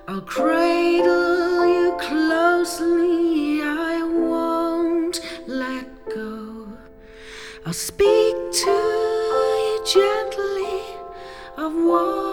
I'll cradle you closely, I won't let go. I'll speak to you gently of what